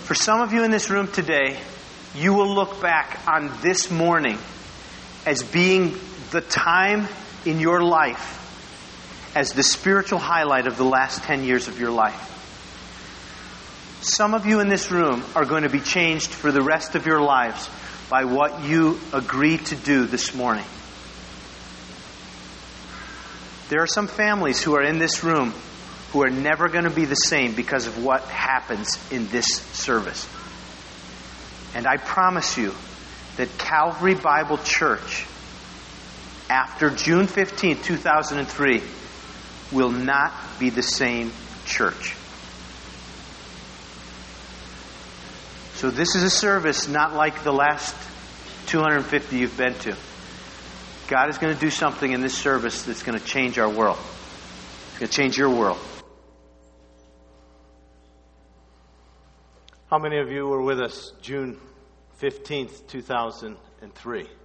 For some of you in this room today, you will look back on this morning as being the time in your life as the spiritual highlight of the last 10 years of your life. Some of you in this room are going to be changed for the rest of your lives by what you agreed to do this morning. There are some families who are in this room who are never going to be the same because of what happens in this service. And I promise you that Calvary Bible Church, after June 15, 2003, will not be the same church. So this is a service not like the last 250 you've been to. God is going to do something in this service that's going to change our world. It's going to change your world. How many of you were with us June 15th, 2003? It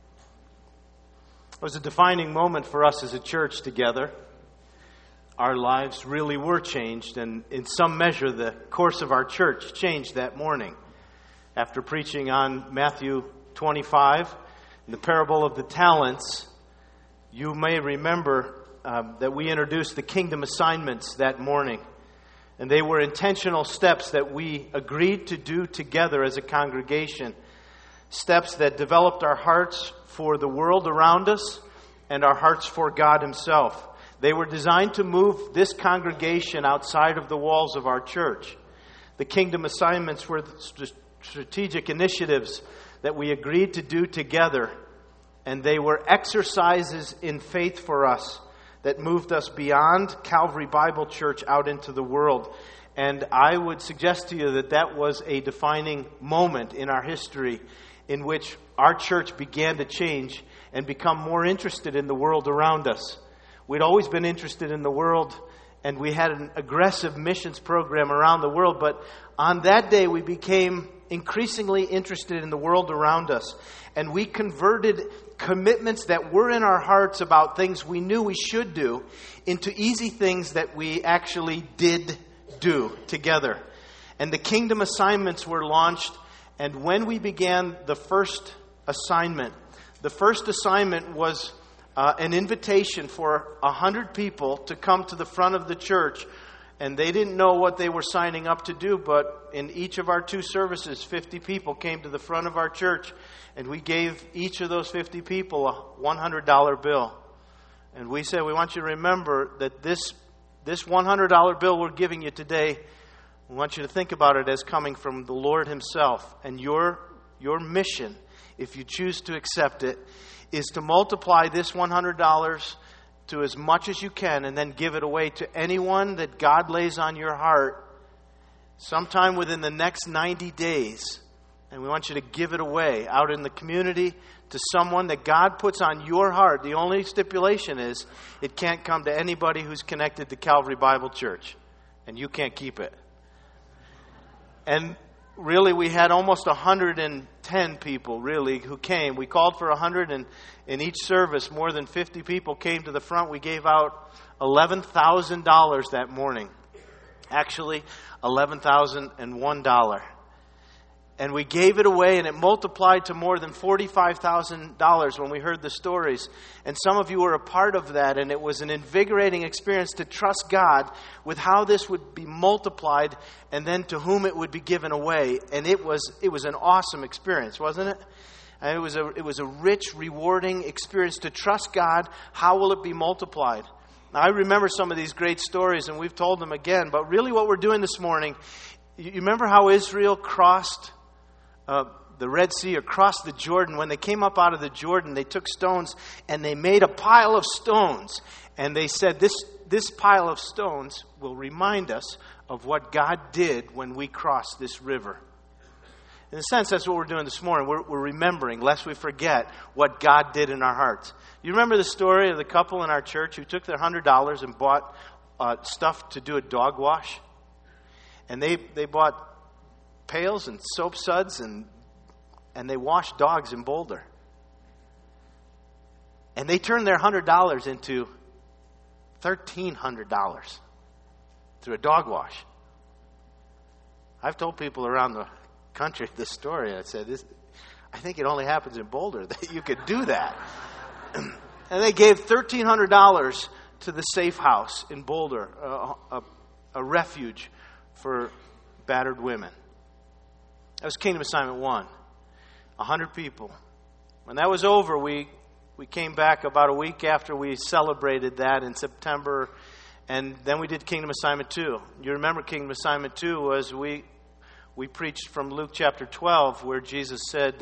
was a defining moment for us as a church together. Our lives really were changed, and in some measure the course of our church changed that morning. After preaching on Matthew 25, the parable of the talents, you may remember that we introduced the kingdom assignments that morning. And they were intentional steps that we agreed to do together as a congregation. Steps that developed our hearts for the world around us and our hearts for God Himself. They were designed to move this congregation outside of the walls of our church. The kingdom assignments were strategic initiatives that we agreed to do together, and they were exercises in faith for us that moved us beyond Calvary Bible Church out into the world. And I would suggest to you that that was a defining moment in our history in which our church began to change and become more interested in the world around us. We'd always been interested in the world, and we had an aggressive missions program around the world, but on that day we became increasingly interested in the world around us. And we converted commitments that were in our hearts about things we knew we should do into easy things that we actually did do together. And the kingdom assignments were launched, and when we began the first assignment was an invitation for 100 people to come to the front of the church. And they didn't know what they were signing up to do, but in each of our 2 services, 50 people came to the front of our church, and we gave each of those 50 people a $100 bill. And we said, we want you to remember that this $100 bill we're giving you today, we want you to think about it as coming from the Lord Himself. And your mission, if you choose to accept it, is to multiply this $100 to as much as you can, and then give it away to anyone that God lays on your heart sometime within the next 90 days. And we want you to give it away out in the community to someone that God puts on your heart. The only stipulation is it can't come to anybody who's connected to Calvary Bible Church, and you can't keep it. And really, we had almost 110 people, really, who came. We called for 100, and in each service, more than 50 people came to the front. We gave out $11,000 that morning. Actually, $11,001. And we gave it away, and it multiplied to more than $45,000 when we heard the stories. And some of you were a part of that, and it was an invigorating experience to trust God with how this would be multiplied and then to whom it would be given away. And it was an awesome experience, wasn't it? And it was a rich, rewarding experience to trust God. How will it be multiplied? Now, I remember some of these great stories, and we've told them again. But really what we're doing this morning, you remember how Israel crossed the Red Sea or crossed the Jordan? When they came up out of the Jordan, they took stones and they made a pile of stones. And they said, this pile of stones will remind us of what God did when we crossed this river. In a sense, that's what we're doing this morning. We're remembering, lest we forget what God did in our hearts. You remember the story of the couple in our church who took their $100 and bought stuff to do a dog wash? And they bought pails and soap suds and they washed dogs in Boulder. And they turned their $100 into $1,300 through a dog wash. I've told people around the country this story. I said, I think it only happens in Boulder that you could do that. And they gave $1,300 to the Safe House in Boulder, a refuge for battered women. That was Kingdom Assignment 1. 100 people. When that was over, we came back about a week after we celebrated that in September, and then we did Kingdom Assignment 2. You remember Kingdom Assignment 2 was we preached from Luke chapter 12, where Jesus said,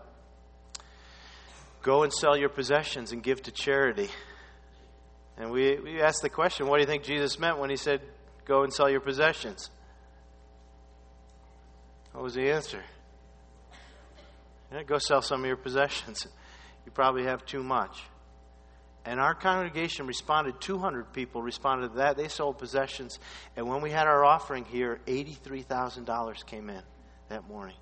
go and sell your possessions and give to charity. And we asked the question, what do you think Jesus meant when he said, go and sell your possessions? What was the answer? Yeah, go sell some of your possessions. You probably have too much. And our congregation responded, 200 people responded to that. They sold possessions. And when we had our offering here, $83,000 came in that morning.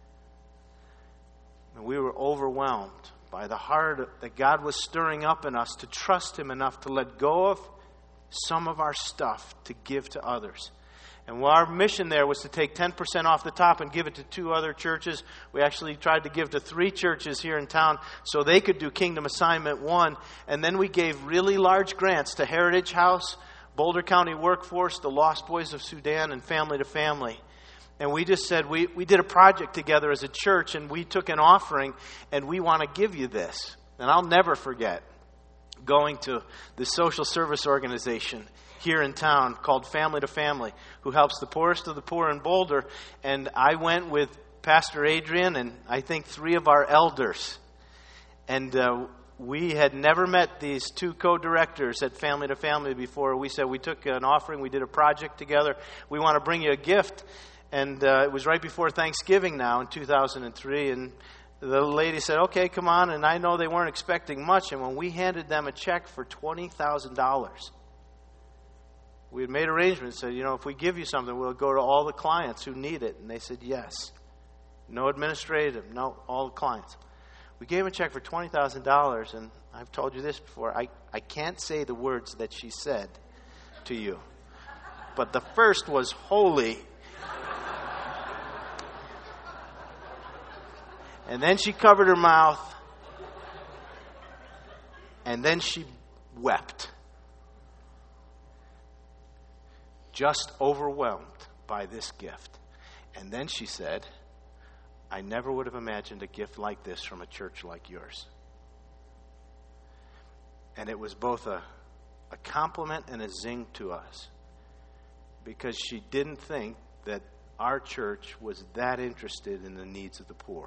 And we were overwhelmed by the heart that God was stirring up in us to trust Him enough to let go of some of our stuff to give to others. And our mission there was to take 10% off the top and give it to 2 other churches. We actually tried to give to 3 churches here in town so they could do Kingdom Assignment 1. And then we gave really large grants to Heritage House, Boulder County Workforce, the Lost Boys of Sudan, and Family to Family. And we just said, we did a project together as a church, and we took an offering, and we want to give you this. And I'll never forget going to the social service organization here in town called Family to Family, who helps the poorest of the poor in Boulder. And I went with Pastor Adrian and I think 3 of our elders. And we had never met these 2 co-directors at Family to Family before. We said we took an offering, we did a project together. We want to bring you a gift. And it was right before Thanksgiving now in 2003. And the lady said, okay, come on. And I know they weren't expecting much. And when we handed them a check for $20,000, we had made arrangements, said, if we give you something, we'll go to all the clients who need it. And they said, yes. No administrative, no, all the clients. We gave a check for $20,000, and I've told you this before. I can't say the words that she said to you. But the first was holy. And then she covered her mouth. And then she wept. Just overwhelmed by this gift. And then she said, I never would have imagined a gift like this from a church like yours. And it was both a compliment and a zing to us, because she didn't think that our church was that interested in the needs of the poor.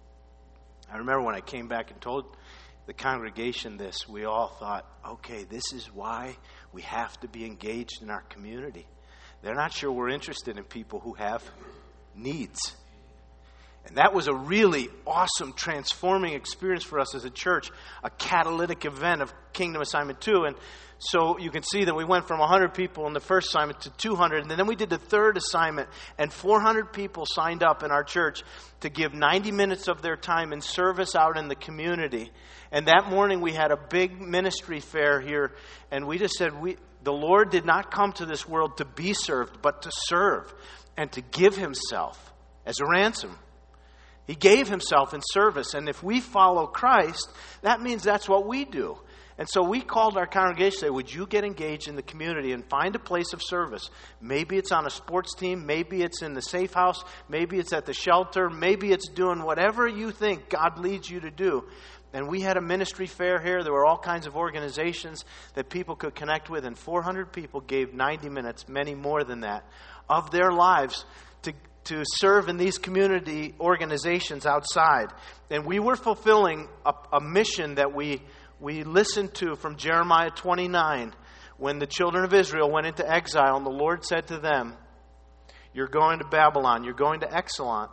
I remember when I came back and told the congregation this, we all thought, okay, this is why we have to be engaged in our community. They're not sure we're interested in people who have needs. And that was a really awesome, transforming experience for us as a church, a catalytic event of Kingdom Assignment 2. And so you can see that we went from 100 people in the first assignment to 200. And then we did the third assignment, and 400 people signed up in our church to give 90 minutes of their time in service out in the community. And that morning we had a big ministry fair here, and we just said, the Lord did not come to this world to be served, but to serve and to give Himself as a ransom. He gave Himself in service. And if we follow Christ, that means that's what we do. And so we called our congregation and said, would you get engaged in the community and find a place of service? Maybe it's on a sports team. Maybe it's in the Safe House. Maybe it's at the shelter. Maybe it's doing whatever you think God leads you to do. And we had a ministry fair here. There were all kinds of organizations that people could connect with. And 400 people gave 90 minutes, many more than that, of their lives to serve in these community organizations outside. And we were fulfilling a mission that we listened to from Jeremiah 29, when the children of Israel went into exile, and the Lord said to them, you're going to Babylon, you're going to exile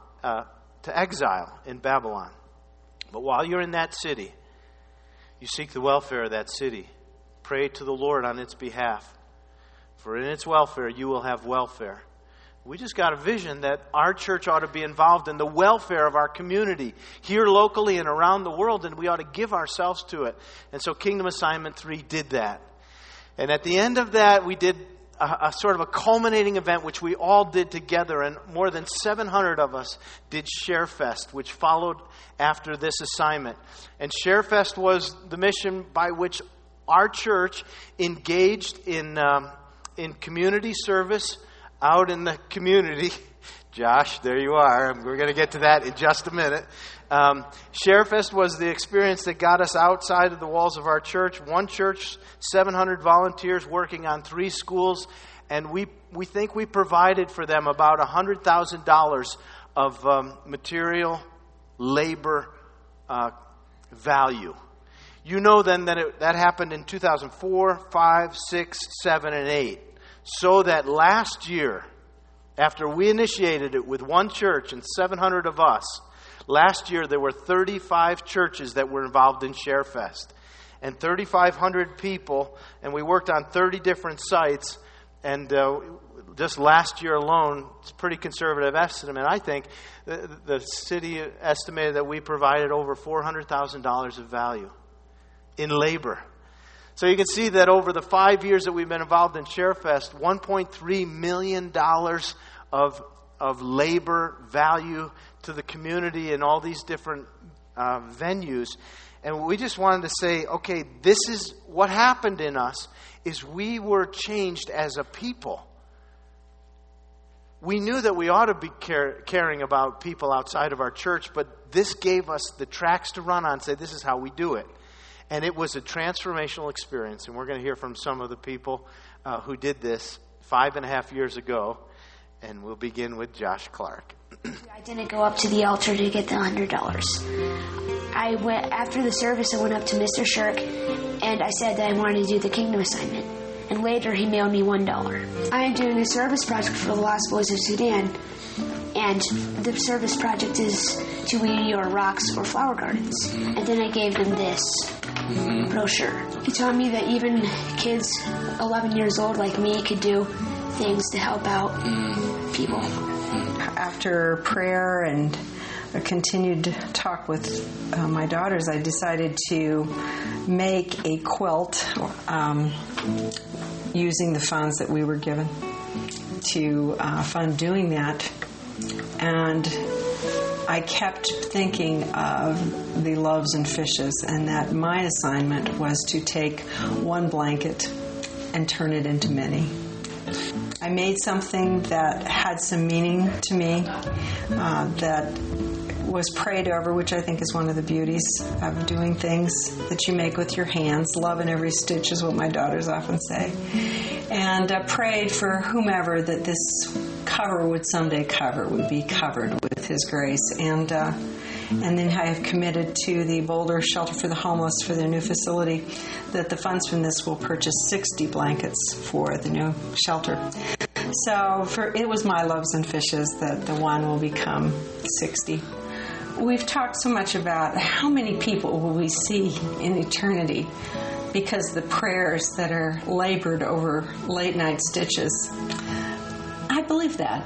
in Babylon. But while you're in that city, you seek the welfare of that city. Pray to the Lord on its behalf. For in its welfare you will have welfare. We just got a vision that our church ought to be involved in the welfare of our community here locally and around the world, and we ought to give ourselves to it. And so Kingdom Assignment 3 did that. And at the end of that, we did a sort of a culminating event which we all did together, and more than 700 of us did ShareFest, which followed after this assignment. And ShareFest was the mission by which our church engaged in community service out in the community. Josh, there you are. We're going to get to that in just a minute. ShareFest was the experience that got us outside of the walls of our church. One church, 700 volunteers working on 3 schools, and we think we provided for them about $100,000 of material, labor, value. You know then that happened in 2004, 5, 6, 7, and 8. So that last year, after we initiated it with one church and 700 of us, last year there were 35 churches that were involved in ShareFest. And 3,500 people, and we worked on 30 different sites. And just last year alone, it's a pretty conservative estimate. I think the city estimated that we provided over $400,000 of value in labor. So you can see that over the 5 years that we've been involved in ShareFest, $1.3 million of labor value to the community in all these different venues. And we just wanted to say, okay, this is what happened in us, is we were changed as a people. We knew that we ought to be caring about people outside of our church, but this gave us the tracks to run on, say this is how we do it. And it was a transformational experience. And we're going to hear from some of the people who did this 5.5 years ago. And we'll begin with Josh Clark. I didn't go up to the altar to get the $100. After the service, I went up to Mr. Shirk, and I said that I wanted to do the kingdom assignment. And later, he mailed me $1. I am doing a service project for the Lost Boys of Sudan. And the service project is to weed your rocks or flower gardens. And then I gave them this brochure. He taught me that even kids 11 years old like me could do things to help out people. After prayer and a continued talk with my daughters, I decided to make a quilt using the funds that we were given to fund doing that. And I kept thinking of the loaves and fishes, and that my assignment was to take one blanket and turn it into many. I made something that had some meaning to me, that was prayed over, which I think is one of the beauties of doing things that you make with your hands. Love in every stitch is what my daughters often say. And prayed for whomever that this cover would someday would be covered with His grace. And then I have committed to the Boulder Shelter for the Homeless for their new facility that the funds from this will purchase 60 blankets for the new shelter. So it was my loaves and fishes that the one will become 60. We've talked so much about how many people will we see in eternity because the prayers that are labored over late night stitches. I believe that.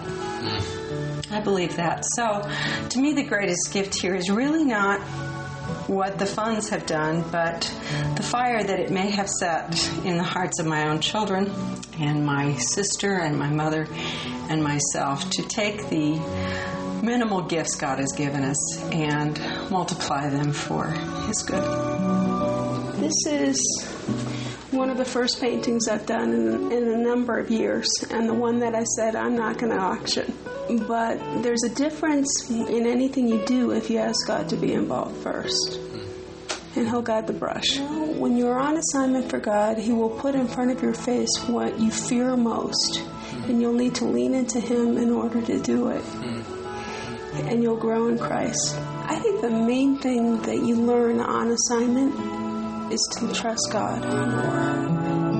I believe that. So, to me, the greatest gift here is really not what the funds have done, but the fire that it may have set in the hearts of my own children and my sister and my mother and myself to take the minimal gifts God has given us and multiply them for His good. This is one of the first paintings I've done in a number of years, and the one that I said I'm not going to auction. But there's a difference in anything you do if you ask God to be involved first. And He'll guide the brush. When you're on assignment for God, He will put in front of your face what you fear most. And you'll need to lean into Him in order to do it. And you'll grow in Christ. I think the main thing that you learn on assignment is to trust God more.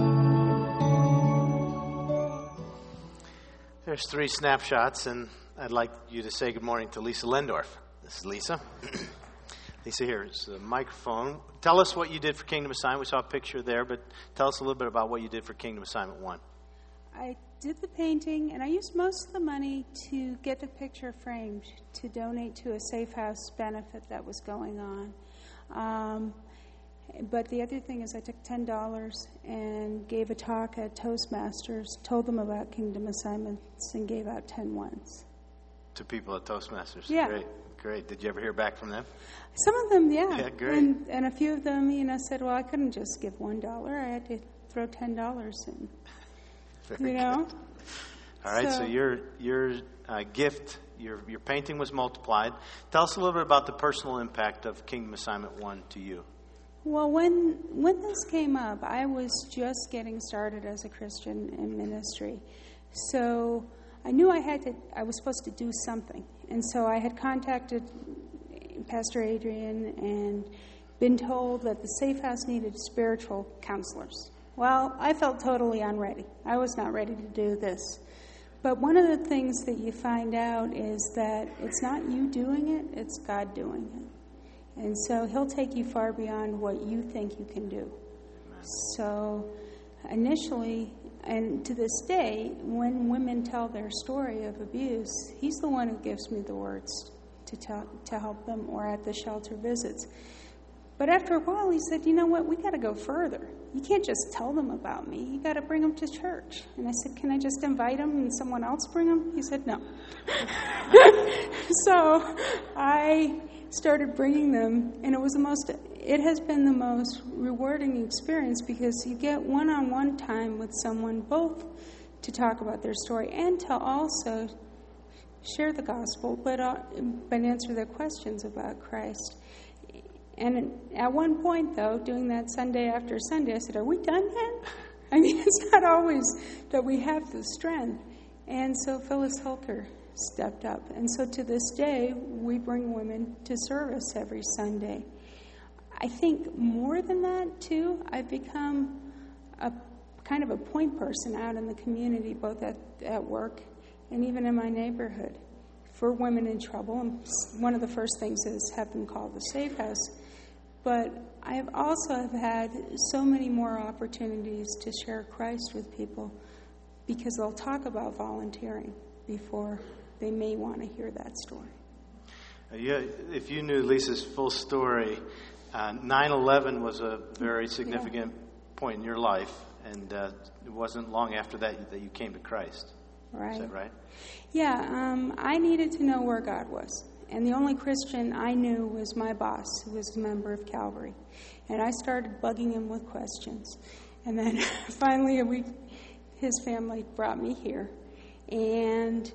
There's 3 snapshots, and I'd like you to say good morning to Lisa Lendorf. This is Lisa. Lisa, here's the microphone. Tell us what you did for Kingdom Assignment. We saw a picture there, but tell us a little bit about what you did for Kingdom Assignment 1. I did the painting, and I used most of the money to get the picture framed to donate to a Safe House benefit that was going on. But the other thing is I took $10 and gave a talk at Toastmasters, told them about Kingdom Assignments, and gave out 10 ones. To people at Toastmasters? Yeah. Great. Did you ever hear back from them? Some of them, yeah. Yeah, great. And a few of them, said, well, I couldn't just give $1. I had to throw $10 in. Very good. All right, so your gift, your painting was multiplied. Tell us a little bit about the personal impact of Kingdom Assignment 1 to you. Well, when this came up, I was just getting started as a Christian in ministry. So I knew I was supposed to do something. And so I had contacted Pastor Adrian and been told that the Safe House needed spiritual counselors. Well, I felt totally unready. I was not ready to do this. But one of the things that you find out is that it's not you doing it, it's God doing it. And so he'll take you far beyond what you think you can do. So initially, and to this day, when women tell their story of abuse, he's the one who gives me the words to help them, or at the shelter visits. But after a while, he said, you know what, we got to go further. You can't just tell them about me. You got to bring them to church. And I said, can I just invite them and someone else bring them? He said, no. So I started bringing them, and it has been the most rewarding experience, because you get one-on-one time with someone, both to talk about their story and to also share the gospel, but answer their questions about Christ. And at one point, though, doing that Sunday after Sunday, I said, are we done yet? I mean, it's not always that we have the strength. And so Phyllis Holker stepped up. And so to this day, we bring women to service every Sunday. I think more than that, too, I've become a kind of a point person out in the community, both at work and even in my neighborhood, for women in trouble. And one of the first things is have them call the Safe House. But I have also had so many more opportunities to share Christ with people, because they'll talk about volunteering before they may want to hear that story. If you knew Lisa's full story, 9/11 was a very significant point in your life, and it wasn't long after that you came to Christ. Right. Is that right? Yeah, I needed to know where God was. And the only Christian I knew was my boss, who was a member of Calvary. And I started bugging him with questions. And then finally his family brought me here. And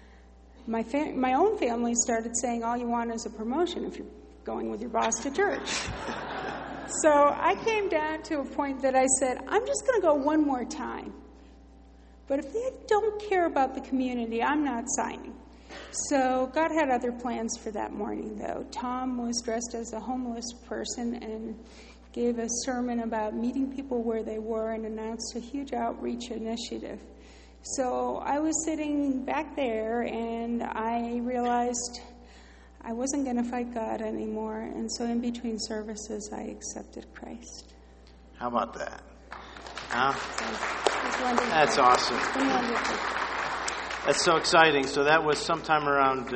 my own family started saying, all you want is a promotion if you're going with your boss to church. So I came down to a point that I said, I'm just going to go one more time. But if they don't care about the community, I'm not signing. So God had other plans for that morning, though. Tom was dressed as a homeless person and gave a sermon about meeting people where they were and announced a huge outreach initiative. So I was sitting back there, and I realized I wasn't going to fight God anymore. And so in between services, I accepted Christ. How about that? Huh? So that's awesome. It's been wonderful. That's so exciting. So that was sometime around,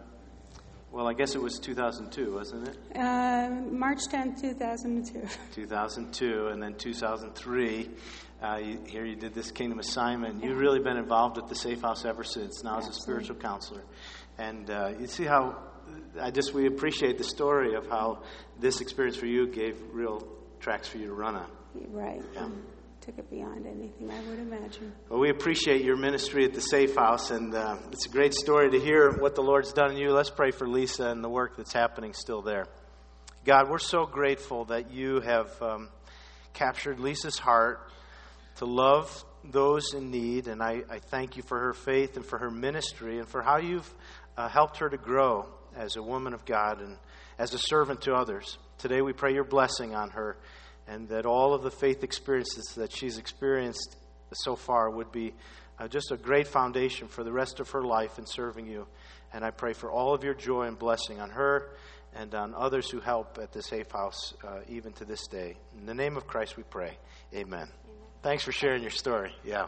I guess it was 2002, wasn't it? March 10th, 2002. 2002, and then 2003. Here you did this Kingdom Assignment. You've really been involved at the Safe House ever since, now as a spiritual counselor. And you see how we appreciate the story of how this experience for you gave real tracks for you to run on. Right. Yeah. Took it beyond anything I would imagine. Well, we appreciate your ministry at the Safe House, and it's a great story to hear what the Lord's done in you. Let's pray for Lisa and the work that's happening still there. God, we're so grateful that you have captured Lisa's heart to love those in need, and I thank you for her faith and for her ministry and for how you've helped her to grow as a woman of God and as a servant to others. Today we pray your blessing on her, and that all of the faith experiences that she's experienced so far would be just a great foundation for the rest of her life in serving you. And I pray for all of your joy and blessing on her and on others who help at the Safe House even to this day. In the name of Christ we pray. Amen. Thanks for sharing your story. Yeah.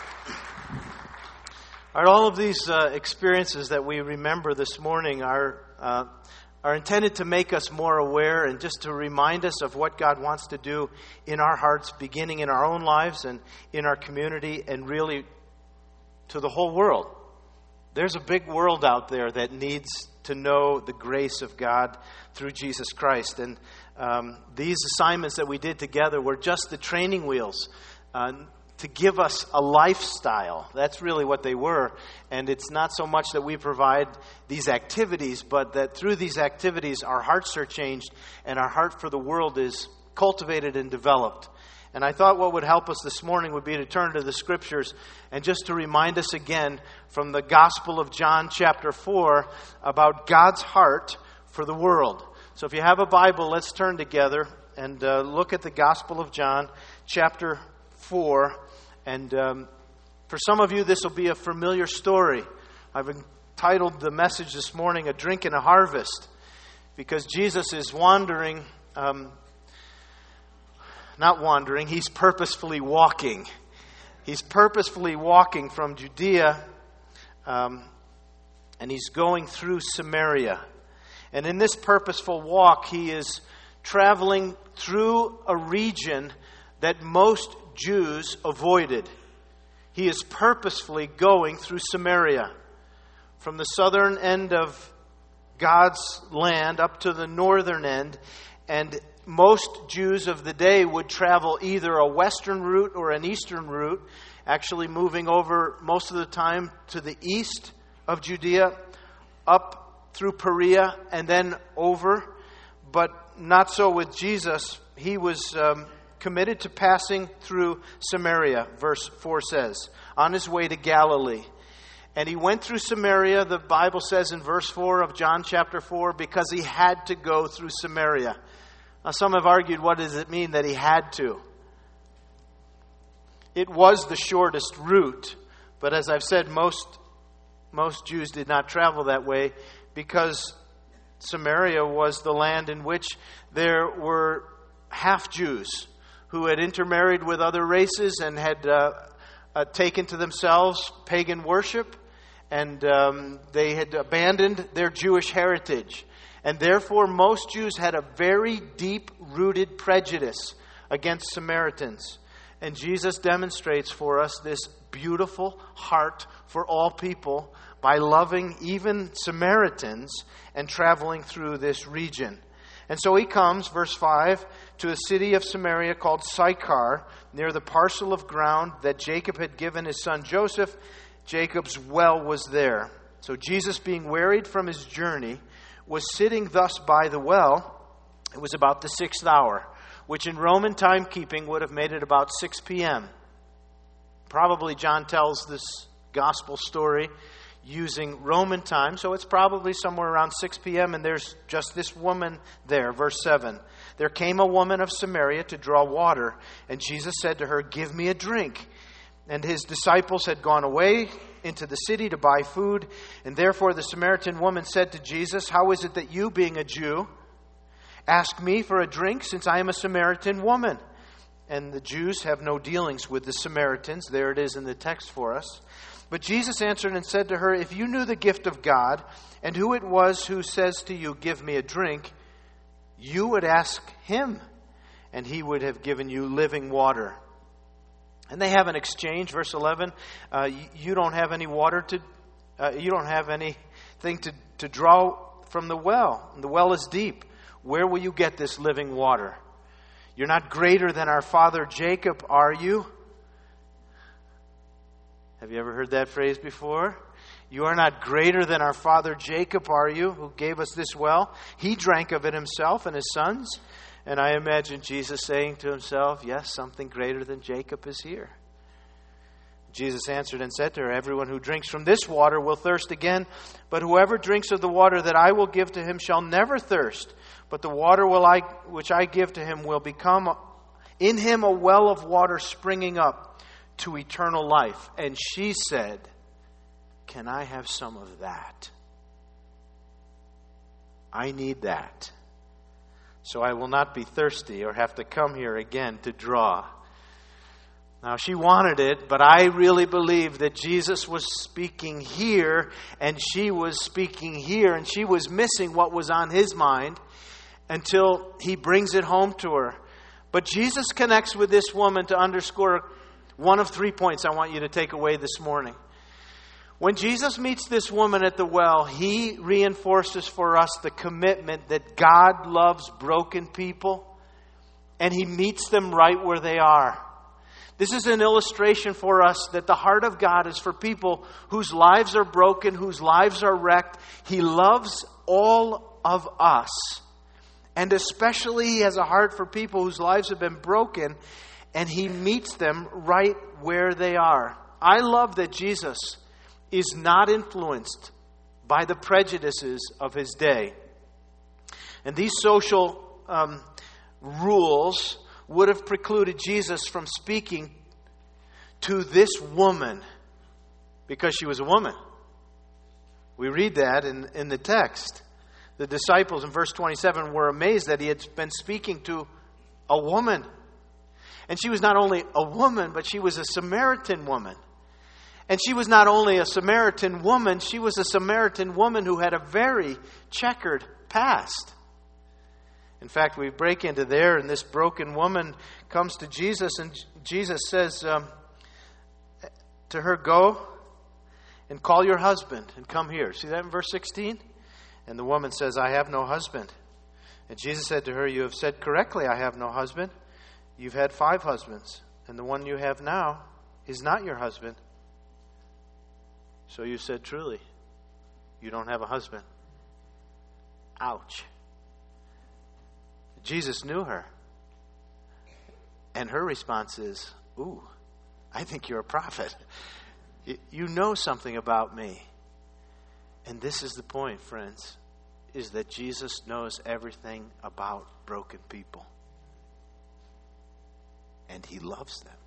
All right, all of these experiences that we remember this morning are are intended to make us more aware and just to remind us of what God wants to do in our hearts, beginning in our own lives and in our community and really to the whole world. There's a big world out there that needs to know the grace of God through Jesus Christ. And these assignments that we did together were just the training wheels to give us a lifestyle. That's really what they were. And it's not so much that we provide these activities, but that through these activities our hearts are changed and our heart for the world is cultivated and developed. And I thought what would help us this morning would be to turn to the Scriptures and just to remind us again from the Gospel of John chapter 4 about God's heart for the world. So if you have a Bible, let's turn together and look at the Gospel of John chapter 4. And for some of you, this will be a familiar story. I've entitled the message this morning, A Drink and a Harvest, because Jesus is he's purposefully walking. He's purposefully walking from Judea, and he's going through Samaria. And in this purposeful walk, he is traveling through a region that most Jews avoided. He is purposefully going through Samaria, from the southern end of God's land up to the northern end. And most Jews of the day would travel either a western route or an eastern route, actually moving over most of the time to the east of Judea, up through Perea, and then over. But not so with Jesus. He was committed to passing through Samaria, verse 4 says, on his way to Galilee. And he went through Samaria, the Bible says in verse 4 of John chapter 4, because he had to go through Samaria. Now, some have argued, what does it mean that he had to? It was the shortest route, but as I've said, most Jews did not travel that way because Samaria was the land in which there were half-Jews who had intermarried with other races and had taken to themselves pagan worship, and they had abandoned their Jewish heritage. And therefore, most Jews had a very deep-rooted prejudice against Samaritans. And Jesus demonstrates for us this beautiful heart for all people by loving even Samaritans and traveling through this region. And so he comes, verse 5, to a city of Samaria called Sychar, near the parcel of ground that Jacob had given his son Joseph. Jacob's well was there. So Jesus, being wearied from his journey, was sitting thus by the well. It was about the 6th hour, which in Roman timekeeping would have made it about 6 p.m. Probably John tells this gospel story using Roman time, so it's probably somewhere around 6 p.m. and there's just this woman there. Verse 7, there came a woman of Samaria to draw water, and Jesus said to her, give me a drink. And his disciples had gone away into the city to buy food, and therefore the Samaritan woman said to Jesus, how is it that you, being a Jew, ask me for a drink, since I am a Samaritan woman? And the Jews have no dealings with the Samaritans. There it is in the text for us. But Jesus answered and said to her, if you knew the gift of God, and who it was who says to you, give me a drink, you would ask him, and he would have given you living water. And they have an exchange, verse 11. You don't have any water you don't have anything to draw from the well. And the well is deep. Where will you get this living water? You're not greater than our father Jacob, are you? Have you ever heard that phrase before? You are not greater than our father Jacob, are you, who gave us this well? He drank of it himself and his sons. And I imagine Jesus saying to himself, yes, something greater than Jacob is here. Jesus answered and said to her, everyone who drinks from this water will thirst again, but whoever drinks of the water that I will give to him shall never thirst. But the water which I give to him will become in him a well of water springing up to eternal life. And she said, can I have some of that? I need that, so I will not be thirsty or have to come here again to draw. Now, she wanted it, but I really believe that Jesus was speaking here, and she was speaking here, and she was missing what was on his mind until he brings it home to her. But Jesus connects with this woman to underscore one of 3 points I want you to take away this morning. When Jesus meets this woman at the well, he reinforces for us the commitment that God loves broken people, and he meets them right where they are. This is an illustration for us that the heart of God is for people whose lives are broken, whose lives are wrecked. He loves all of us. And especially he has a heart for people whose lives have been broken, and he meets them right where they are. I love that Jesus is not influenced by the prejudices of his day. And these social rules would have precluded Jesus from speaking to this woman because she was a woman. We read that in the text. The disciples in verse 27 were amazed that he had been speaking to a woman. And she was not only a woman, but she was a Samaritan woman. And she was not only a Samaritan woman, she was a Samaritan woman who had a very checkered past. In fact, we break into there, and this broken woman comes to Jesus, and Jesus says to her, "Go and call your husband and come here." See that in verse 16? And the woman says, "I have no husband." And Jesus said to her, "You have said correctly, I have no husband. You've had 5 husbands, and the one you have now is not your husband. So you said truly, you don't have a husband." Ouch. Jesus knew her. And her response is, "Ooh, I think you're a prophet. You know something about me." And this is the point, friends, is that Jesus knows everything about broken people. And he loves them.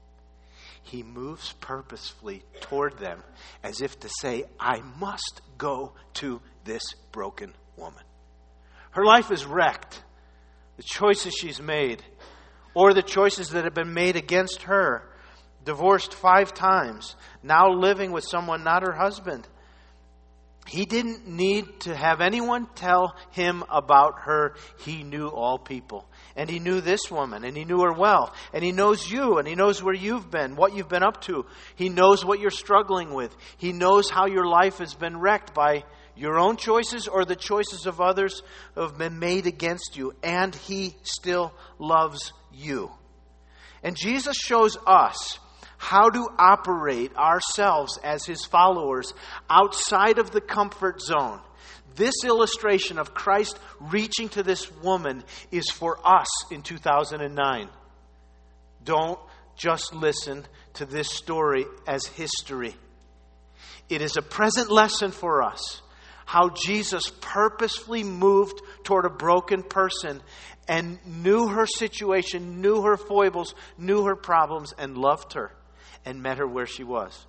He moves purposefully toward them as if to say, I must go to this broken woman. Her life is wrecked. The choices she's made, or the choices that have been made against her. Divorced 5 times, now living with someone not her husband. He didn't need to have anyone tell him about her. He knew all people. And he knew this woman, and he knew her well. And he knows you, and he knows where you've been, what you've been up to. He knows what you're struggling with. He knows how your life has been wrecked by your own choices or the choices of others who have been made against you. And he still loves you. And Jesus shows us how to operate ourselves as his followers outside of the comfort zone. This illustration of Christ reaching to this woman is for us in 2009. Don't just listen to this story as history. It is a present lesson for us. How Jesus purposefully moved toward a broken person and knew her situation, knew her foibles, knew her problems, and loved her and met her where she was.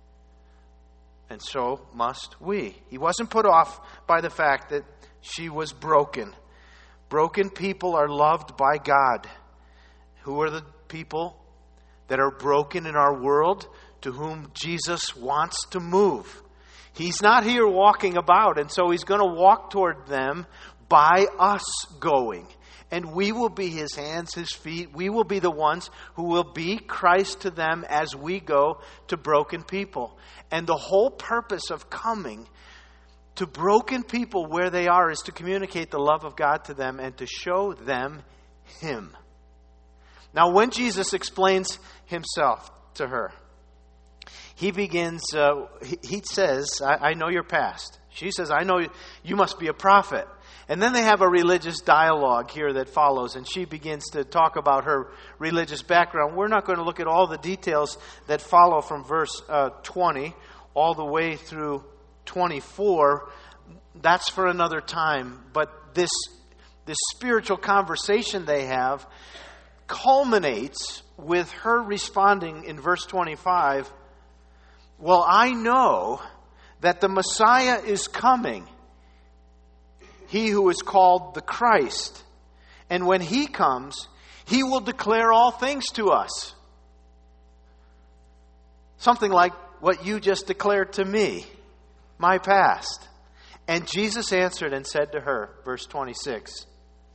And so must we. He wasn't put off by the fact that she was broken. Broken people are loved by God. Who are the people that are broken in our world to whom Jesus wants to move? He's not here walking about, and so he's going to walk toward them by us going. And we will be his hands, his feet. We will be the ones who will be Christ to them as we go to broken people. And the whole purpose of coming to broken people where they are is to communicate the love of God to them and to show them him. Now, when Jesus explains himself to her, he begins, he says, I know your past. She says, I know you must be a prophet. And then they have a religious dialogue here that follows, and she begins to talk about her religious background. We're not going to look at all the details that follow from verse 20 all the way through 24. That's for another time. But this spiritual conversation they have culminates with her responding in verse 25, well, I know that the Messiah is coming, he who is called the Christ. And when he comes, he will declare all things to us. Something like what you just declared to me, my past. And Jesus answered and said to her, verse 26,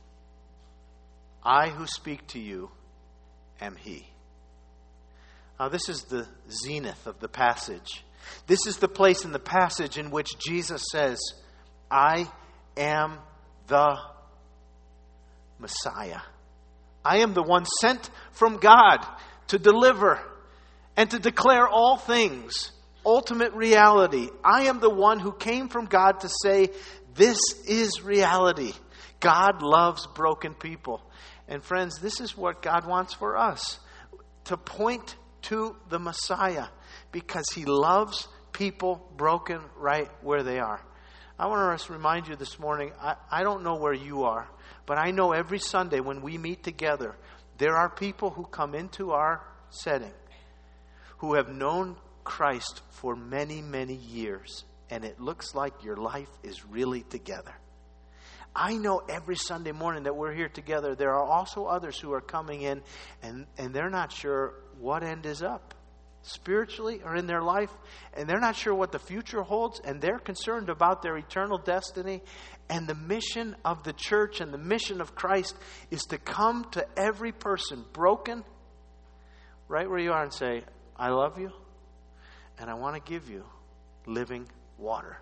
I who speak to you am He. Now this is the zenith of the passage. This is the place in the passage in which Jesus says, I am the Messiah. I am the one sent from God to deliver and to declare all things, ultimate reality. I am the one who came from God to say, this is reality. God loves broken people. And friends, this is what God wants for us, to point to the Messiah, because He loves people broken right where they are. I want to remind you this morning, I don't know where you are, but I know every Sunday when we meet together, there are people who come into our setting who have known Christ for many, many years, and it looks like your life is really together. I know every Sunday morning that we're here together, there are also others who are coming in, and they're not sure what end is up, spiritually or in their life, and they're not sure what the future holds, and they're concerned about their eternal destiny. And the mission of the church and the mission of Christ is to come to every person broken right where you are and say, I love you, and I want to give you living water.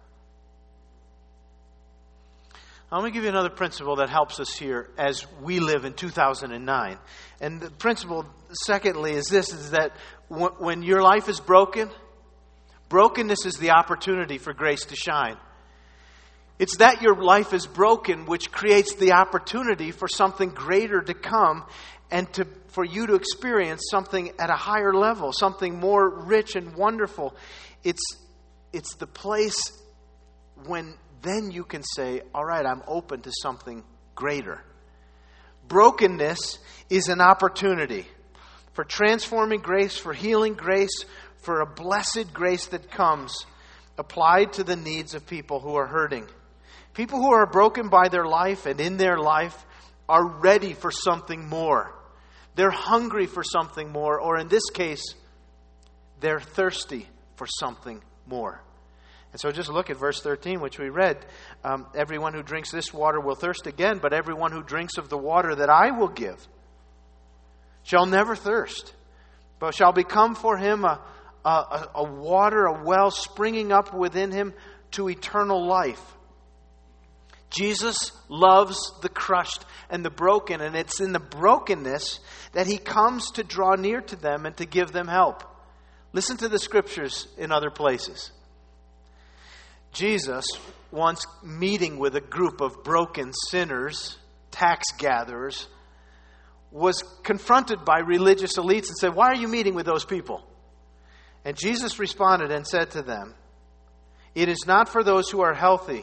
I'm going to give you another principle that helps us here as we live in 2009. And the principle, secondly, is this, is that when your life is broken, brokenness is the opportunity for grace to shine. It's that your life is broken which creates the opportunity for something greater to come and for you to experience something at a higher level, something more rich and wonderful. It's the place when then you can say, all right, I'm open to something greater. Brokenness is an opportunity for transforming grace, for healing grace, for a blessed grace that comes applied to the needs of people who are hurting. People who are broken by their life and in their life are ready for something more. They're hungry for something more, or in this case, they're thirsty for something more. And so just look at verse 13, which we read. Everyone who drinks this water will thirst again, but everyone who drinks of the water that I will give shall never thirst, but shall become for him a water, a well springing up within him to eternal life. Jesus loves the crushed and the broken, and it's in the brokenness that He comes to draw near to them and to give them help. Listen to the scriptures in other places. Jesus, once meeting with a group of broken sinners, tax gatherers, was confronted by religious elites and said, why are you meeting with those people? And Jesus responded and said to them, it is not for those who are healthy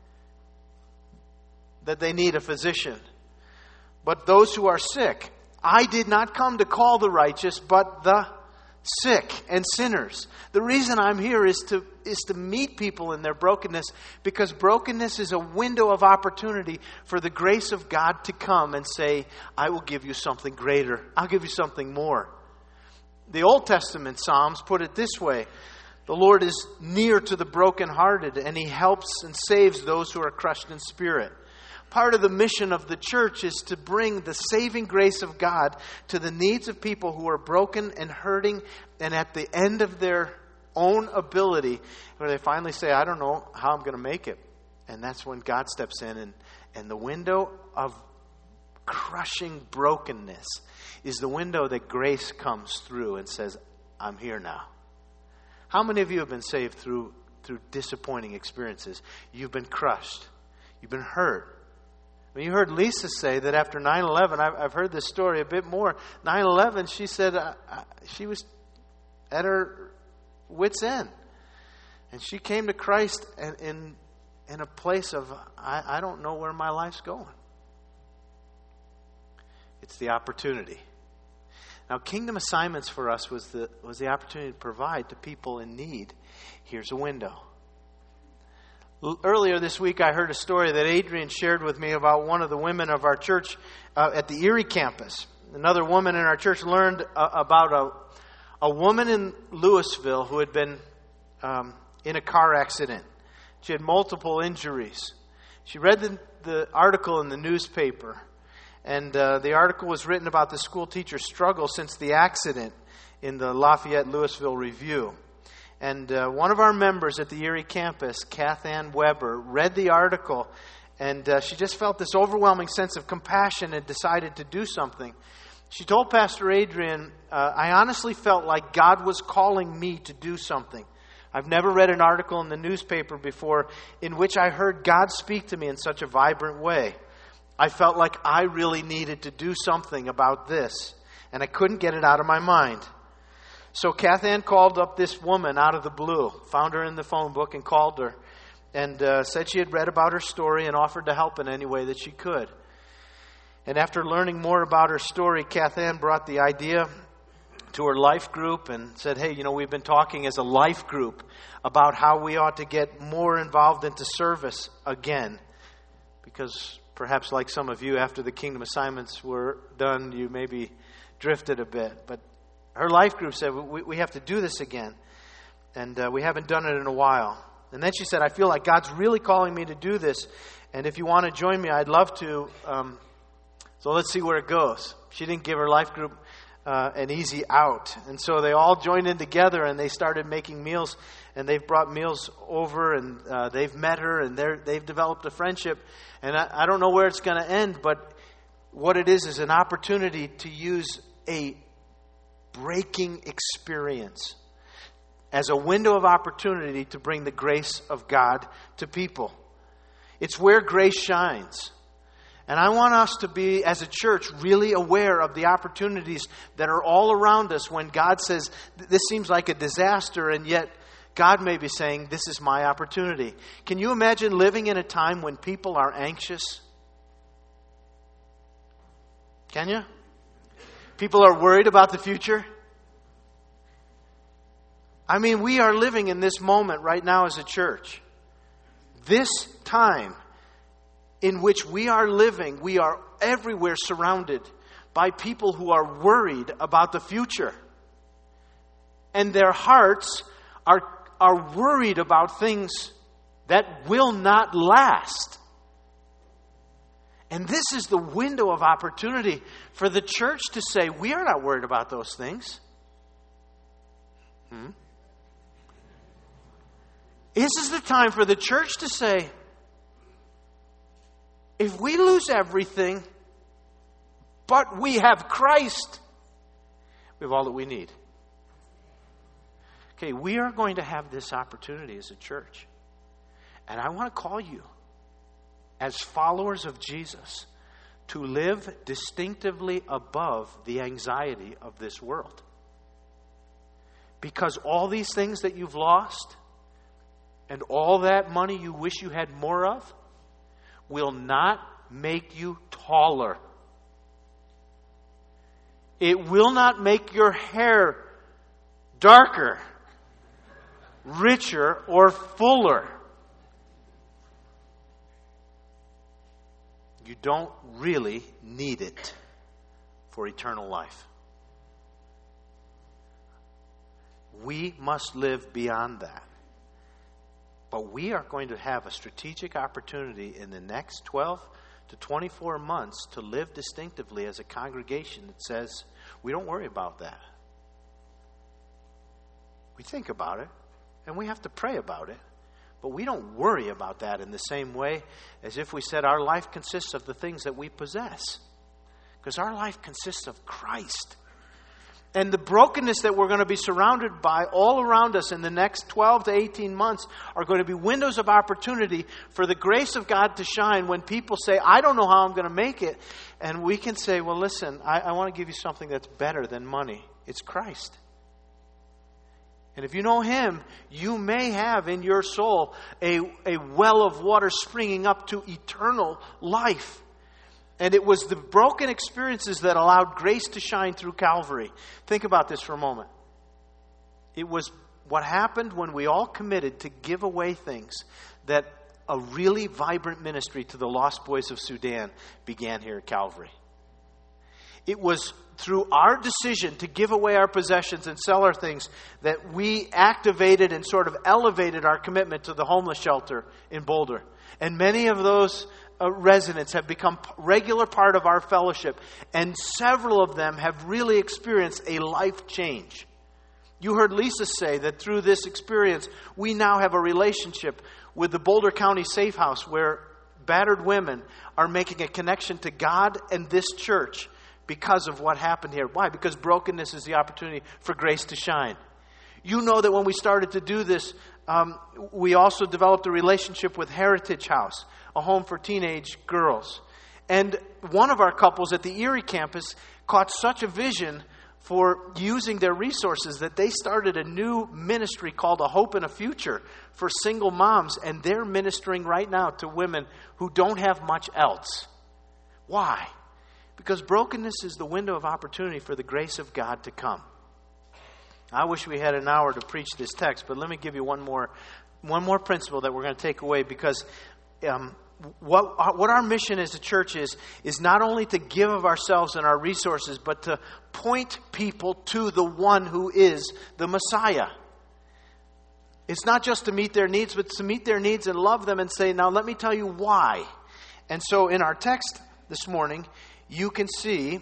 that they need a physician, but those who are sick. I did not come to call the righteous, but the sick and sinners. The reason I'm here is to meet people in their brokenness, because brokenness is a window of opportunity for the grace of God to come and say, I will give you something greater. I'll give you something more. The Old Testament Psalms put it this way: the Lord is near to the brokenhearted, and He helps and saves those who are crushed in spirit. Part of the mission of the church is to bring the saving grace of God to the needs of people who are broken and hurting, and at the end of their own ability, where they finally say, I don't know how I'm going to make it. And that's when God steps in, and the window of crushing brokenness is the window that grace comes through and says, I'm here now. How many of you have been saved through disappointing experiences? You've been crushed. You've been hurt. When you heard Lisa say that after 9/11, I've heard this story a bit more. 9/11, she said she was at her wit's end. And she came to Christ in a place of, I don't know where my life's going. It's the opportunity. Now, kingdom assignments for us was the opportunity to provide to people in need. Here's a window. Earlier this week, I heard a story that Adrian shared with me about one of the women of our church at the Erie campus. Another woman in our church learned about a woman in Louisville who had been in a car accident. She had multiple injuries. She read the article in the newspaper, and the article was written about the school teacher's struggle since the accident in the Lafayette Louisville Review. And one of our members at the Erie campus, Kath Ann Weber, read the article, and she just felt this overwhelming sense of compassion and decided to do something. She told Pastor Adrian, I honestly felt like God was calling me to do something. I've never read an article in the newspaper before in which I heard God speak to me in such a vibrant way. I felt like I really needed to do something about this, and I couldn't get it out of my mind. So Kath Ann called up this woman out of the blue, found her in the phone book and called her, and said she had read about her story and offered to help in any way that she could. And after learning more about her story, Kath Ann brought the idea to her life group and said, hey, we've been talking as a life group about how we ought to get more involved into service again. Because perhaps like some of you, after the kingdom assignments were done, you maybe drifted a bit. But her life group said, we have to do this again. And we haven't done it in a while. And then she said, I feel like God's really calling me to do this. And if you want to join me, I'd love to. So let's see where it goes. She didn't give her life group an easy out. And so they all joined in together and they started making meals. And they've brought meals over and they've met her and they've developed a friendship. And I don't know where it's going to end, but what it is an opportunity to use a breaking experience as a window of opportunity to bring the grace of God to people. It's where grace shines. And I want us to be, as a church, really aware of the opportunities that are all around us when God says, this seems like a disaster, and yet God may be saying, this is my opportunity. Can you imagine living in a time when people are anxious? Can you? People are worried about the future. I mean, we are living in this moment right now as a church. This time in which we are living, we are everywhere surrounded by people who are worried about the future. And their hearts are worried about things that will not last. And this is the window of opportunity for the church to say, we are not worried about those things. This is the time for the church to say, if we lose everything, but we have Christ, we have all that we need. Okay, we are going to have this opportunity as a church. And I want to call you, as followers of Jesus, to live distinctively above the anxiety of this world. Because all these things that you've lost, and all that money you wish you had more of, will not make you taller. It will not make your hair darker, richer, or fuller. You don't really need it for eternal life. We must live beyond that. But we are going to have a strategic opportunity in the next 12 to 24 months to live distinctively as a congregation that says, we don't worry about that. We think about it, and we have to pray about it. But we don't worry about that in the same way as if we said our life consists of the things that we possess. Because our life consists of Christ. And the brokenness that we're going to be surrounded by all around us in the next 12 to 18 months are going to be windows of opportunity for the grace of God to shine when people say, I don't know how I'm going to make it. And we can say, well, listen, I want to give you something that's better than money. It's Christ. And if you know Him, you may have in your soul a well of water springing up to eternal life. And it was the broken experiences that allowed grace to shine through Calvary. Think about this for a moment. It was what happened when we all committed to give away things that a really vibrant ministry to the lost boys of Sudan began here at Calvary. It was through our decision to give away our possessions and sell our things that we activated and sort of elevated our commitment to the homeless shelter in Boulder. And many of those residents have become regular part of our fellowship, and several of them have really experienced a life change. You heard Lisa say that through this experience, we now have a relationship with the Boulder County Safe House where battered women are making a connection to God and this church because of what happened here. Why? Because brokenness is the opportunity for grace to shine. You know that when we started to do this, we also developed a relationship with Heritage House, a home for teenage girls. And one of our couples at the Erie campus caught such a vision for using their resources that they started a new ministry called A Hope and a Future for single moms, and they're ministering right now to women who don't have much else. Why? Because brokenness is the window of opportunity for the grace of God to come. I wish we had an hour to preach this text, but let me give you one more principle that we're going to take away, because what our mission as a church is not only to give of ourselves and our resources, but to point people to the one who is the Messiah. It's not just to meet their needs, but to meet their needs and love them and say, now let me tell you why. And so in our text this morning, you can see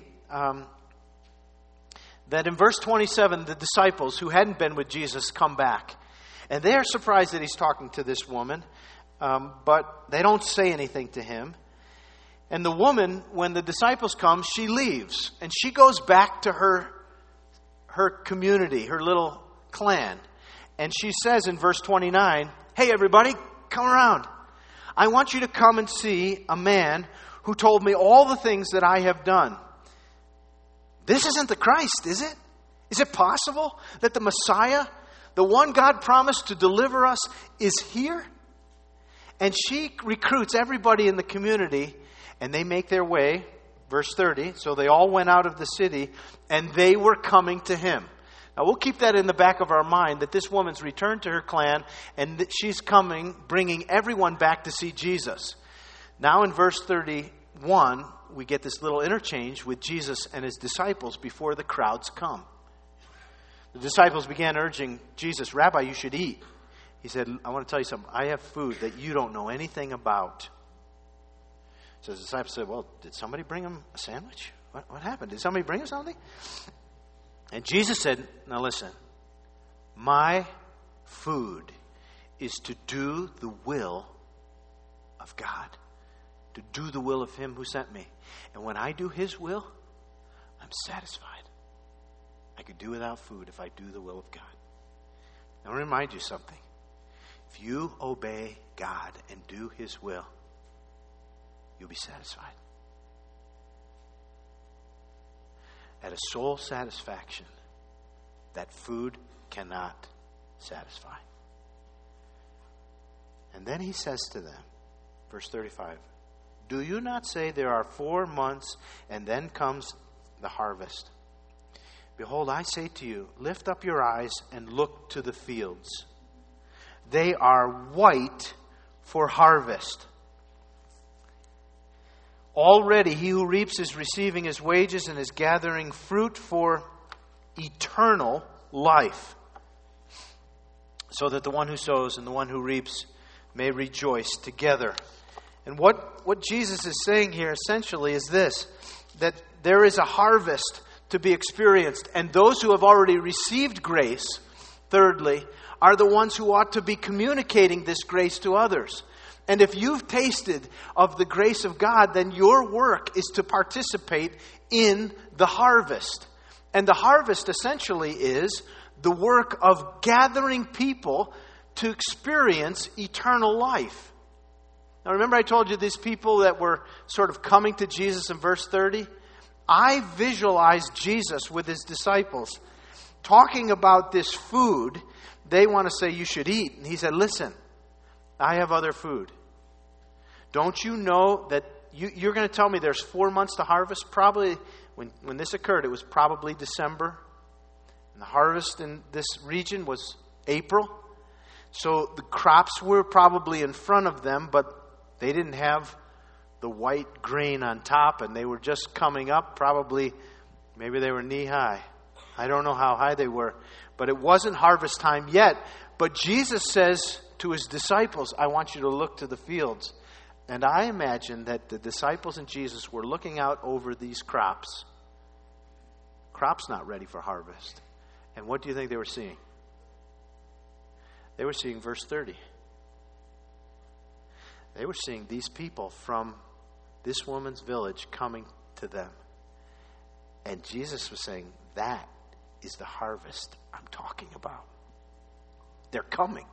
that in verse 27, the disciples who hadn't been with Jesus come back. And they are surprised that he's talking to this woman, but they don't say anything to him. And the woman, when the disciples come, she leaves. And she goes back to her community, her little clan. And she says in verse 29, hey everybody, come around. I want you to come and see a man who told me all the things that I have done. This isn't the Christ, is it? Is it possible that the Messiah, the one God promised to deliver us, is here? And she recruits everybody in the community, and they make their way, verse 30, so they all went out of the city, and they were coming to him. Now we'll keep that in the back of our mind, that this woman's returned to her clan, and that she's coming, bringing everyone back to see Jesus. Now in verse 31, we get this little interchange with Jesus and his disciples before the crowds come. The disciples began urging Jesus, Rabbi, you should eat. He said, I want to tell you something. I have food that you don't know anything about. So the disciples said, well, did somebody bring him a sandwich? What happened? Did somebody bring him something? And Jesus said, now listen, my food is to do the will of God, to do the will of him who sent me. And when I do his will, I'm satisfied. I could do without food if I do the will of God. Now, I want to remind you something. If you obey God and do his will, you'll be satisfied. At a soul satisfaction, that food cannot satisfy. And then he says to them, verse 35, do you not say there are 4 months and then comes the harvest? Behold, I say to you, lift up your eyes and look to the fields. They are white for harvest. Already he who reaps is receiving his wages and is gathering fruit for eternal life, so that the one who sows and the one who reaps may rejoice together. And what Jesus is saying here essentially is this, that there is a harvest to be experienced, and those who have already received grace, thirdly, are the ones who ought to be communicating this grace to others. And if you've tasted of the grace of God, then your work is to participate in the harvest. And the harvest essentially is the work of gathering people to experience eternal life. Now remember I told you these people that were sort of coming to Jesus in verse 30? I visualized Jesus with his disciples talking about this food. They want to say you should eat. And he said, listen, I have other food. Don't you know that you're going to tell me there's 4 months to harvest? Probably when this occurred, it was probably December. And the harvest in this region was April. So the crops were probably in front of them, but they didn't have the white grain on top, and they were just coming up. Probably, maybe they were knee high. I don't know how high they were, but it wasn't harvest time yet. But Jesus says to his disciples, I want you to look to the fields. And I imagine that the disciples and Jesus were looking out over these crops. Crops not ready for harvest. And what do you think they were seeing? They were seeing verse 30. They were seeing these people from this woman's village coming to them. And Jesus was saying, that is the harvest I'm talking about. They're coming.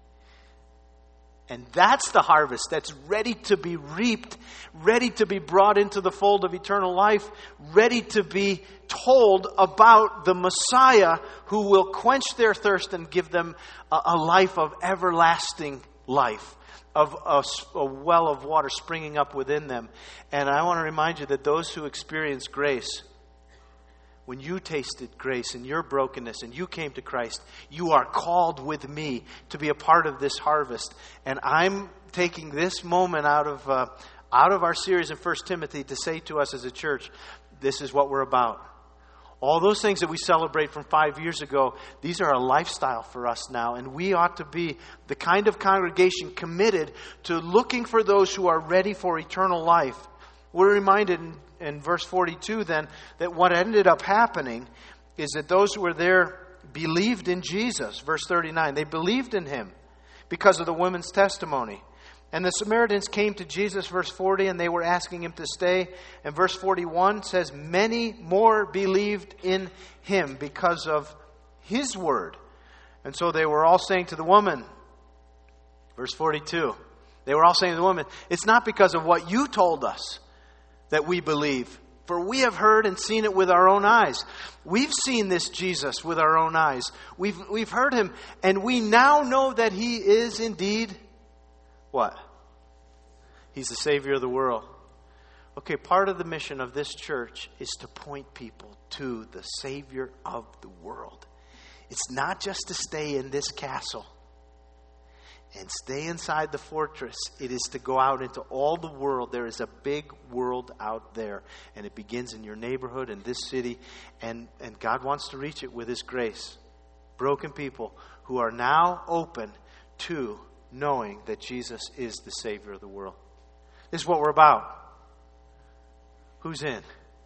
And that's the harvest that's ready to be reaped, ready to be brought into the fold of eternal life, ready to be told about the Messiah who will quench their thirst and give them a life of everlasting life, of a well of water springing up within them. And I want to remind you that those who experience grace, when you tasted grace in your brokenness and you came to Christ, you are called with me to be a part of this harvest. And I'm taking this moment out of our series in 1 Timothy to say to us as a church, this is what we're about. All those things that we celebrate from 5 years ago, these are a lifestyle for us now. And we ought to be the kind of congregation committed to looking for those who are ready for eternal life. We're reminded in verse 42 then that what ended up happening is that those who were there believed in Jesus. Verse 39, they believed in him because of the women's testimony. And the Samaritans came to Jesus, verse 40, and they were asking him to stay. And verse 41 says, many more believed in him because of his word. And so they were all saying to the woman, verse 42, they were all saying to the woman, it's not because of what you told us that we believe, for we have heard and seen it with our own eyes. We've seen this Jesus with our own eyes. We've heard him, and we now know that he is indeed what? He's the Savior of the world. Okay, part of the mission of this church is to point people to the Savior of the world. It's not just to stay in this castle and stay inside the fortress. It is to go out into all the world. There is a big world out there. And it begins in your neighborhood, in this city. And God wants to reach it with his grace. Broken people who are now open to knowing that Jesus is the Savior of the world. This is what we're about. Who's in?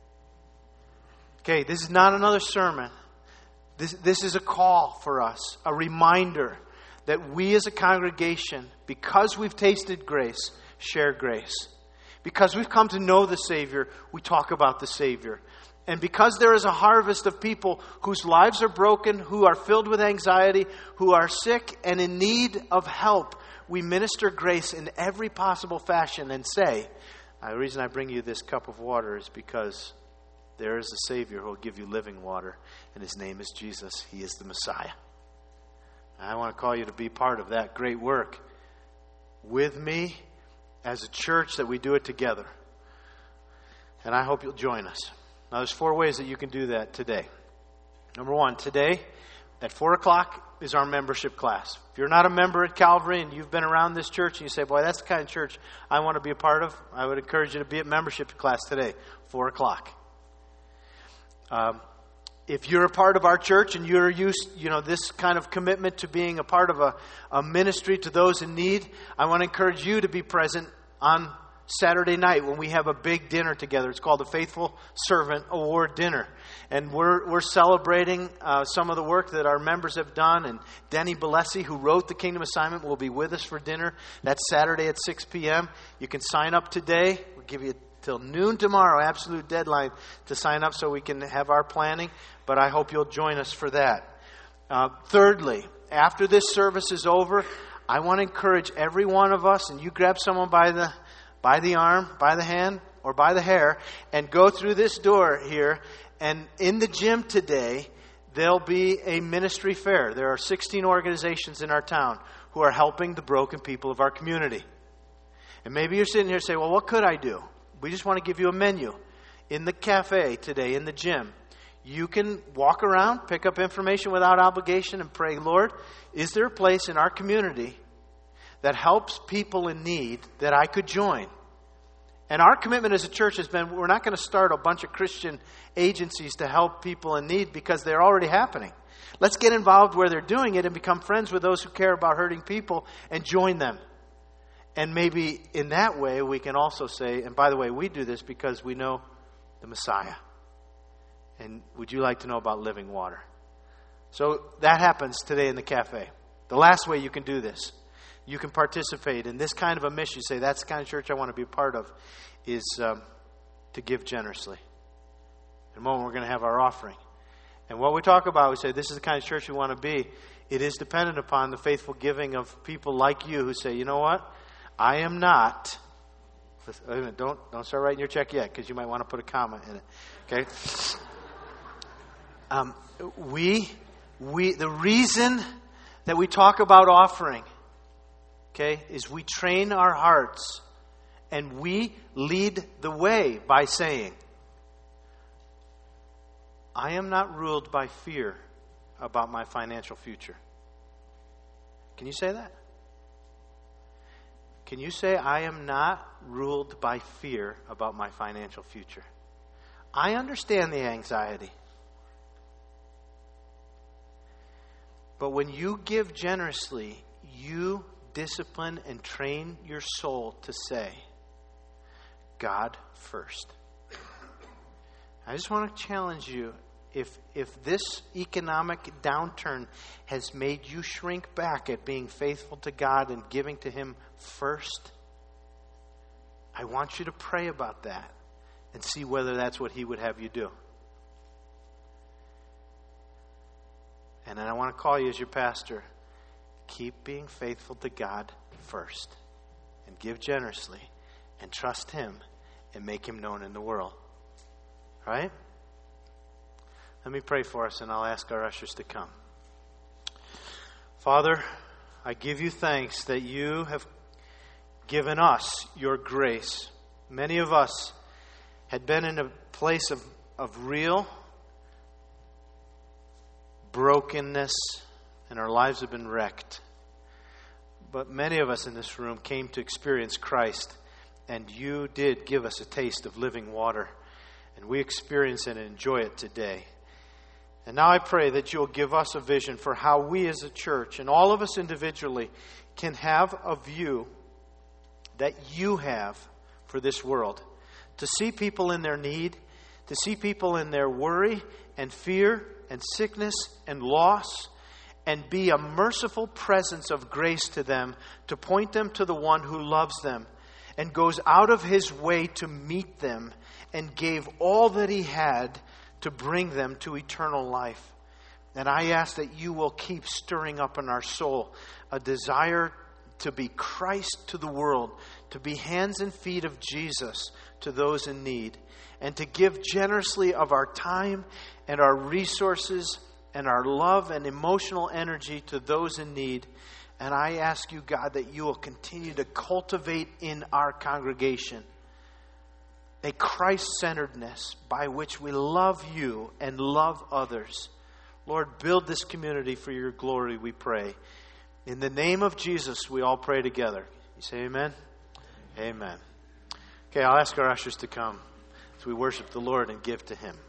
Okay, this is not another sermon. This is a call for us, a reminder that we as a congregation, because we've tasted grace, share grace. Because we've come to know the Savior, we talk about the Savior. And because there is a harvest of people whose lives are broken, who are filled with anxiety, who are sick and in need of help, we minister grace in every possible fashion and say, the reason I bring you this cup of water is because there is a Savior who will give you living water, and his name is Jesus. He is the Messiah. I want to call you to be part of that great work with me as a church, that we do it together. And I hope you'll join us. Now, there's 4 ways that you can do that today. Number 1, today at 4 o'clock is our membership class. If you're not a member at Calvary and you've been around this church and you say, boy, that's the kind of church I want to be a part of, I would encourage you to be at membership class today, 4 o'clock. If you're a part of our church and you're used, this kind of commitment to being a part of a ministry to those in need, I want to encourage you to be present on Saturday night when we have a big dinner together. It's called the Faithful Servant Award Dinner. And we're celebrating some of the work that our members have done. And Denny Bellesi, who wrote the Kingdom Assignment, will be with us for dinner. That's Saturday at 6 p.m. You can sign up today. We'll give you till noon tomorrow, absolute deadline to sign up so we can have our planning. But I hope you'll join us for that. Thirdly, after this service is over, I want to encourage every one of us, and you grab someone by the arm, by the hand, or by the hair, and go through this door here. And in the gym today, there'll be a ministry fair. There are 16 organizations in our town who are helping the broken people of our community. And maybe you're sitting here saying, well, what could I do? We just want to give you a menu. In the cafe today, in the gym, you can walk around, pick up information without obligation, and pray, Lord, is there a place in our community that helps people in need that I could join? And our commitment as a church has been, we're not going to start a bunch of Christian agencies to help people in need because they're already happening. Let's get involved where they're doing it and become friends with those who care about hurting people and join them. And maybe in that way we can also say, and by the way, we do this because we know the Messiah. And would you like to know about living water? So that happens today in the cafe. The last way you can do this, you can participate in this kind of a mission. You say, that's the kind of church I want to be a part of, is to give generously. In a moment, we're going to have our offering. And what we talk about, we say, this is the kind of church we want to be. It is dependent upon the faithful giving of people like you who say, you know what? I am not. Wait a minute, don't start writing your check yet, because you might want to put a comma in it. Okay? The reason that we talk about offering, okay, is we train our hearts and we lead the way by saying, I am not ruled by fear about my financial future. Can you say that? Can you say, I am not ruled by fear about my financial future? I understand the anxiety. But when you give generously, you discipline and train your soul to say, God first. I just want to challenge you, if this economic downturn has made you shrink back at being faithful to God and giving to Him first, I want you to pray about that and see whether that's what He would have you do. And then I want to call you as your pastor. Keep being faithful to God first. And give generously. And trust Him. And make Him known in the world. All right? Let me pray for us and I'll ask our ushers to come. Father, I give you thanks that you have given us your grace. Many of us had been in a place of real brokenness, and our lives have been wrecked. But many of us in this room came to experience Christ, and you did give us a taste of living water, and we experience and enjoy it today. And now I pray that you'll give us a vision for how we as a church, and all of us individually, can have a view that you have for this world. To see people in their need, to see people in their worry and fear and sickness and loss, and be a merciful presence of grace to them, to point them to the one who loves them and goes out of His way to meet them and gave all that He had to bring them to eternal life. And I ask that you will keep stirring up in our soul a desire to be Christ to the world, to be hands and feet of Jesus to those in need, and to give generously of our time and our resources and our love and emotional energy to those in need. And I ask you, God, that you will continue to cultivate in our congregation a Christ-centeredness by which we love you and love others. Lord, build this community for your glory, we pray. In the name of Jesus, we all pray together. You say amen? Amen. Okay, I'll ask our ushers to come as we worship the Lord and give to Him.